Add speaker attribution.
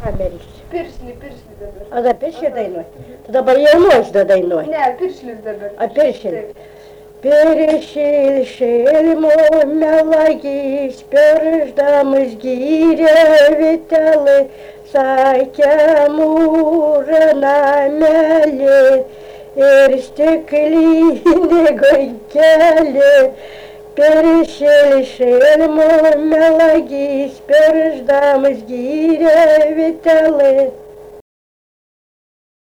Speaker 1: Ameris.
Speaker 2: Piršlį dabar.
Speaker 1: A da piršlį dainuoji? Tai dabar jaunuojas da dainuoji.
Speaker 2: Ne, piršlis dabar.
Speaker 1: A piršlį. Piršilmo melagys, piršdamas gyrė vitelį, sakė mūra namelį ir stiklinį gonkelį. Piršilmo melagys, piršdamas gyrė vitelį.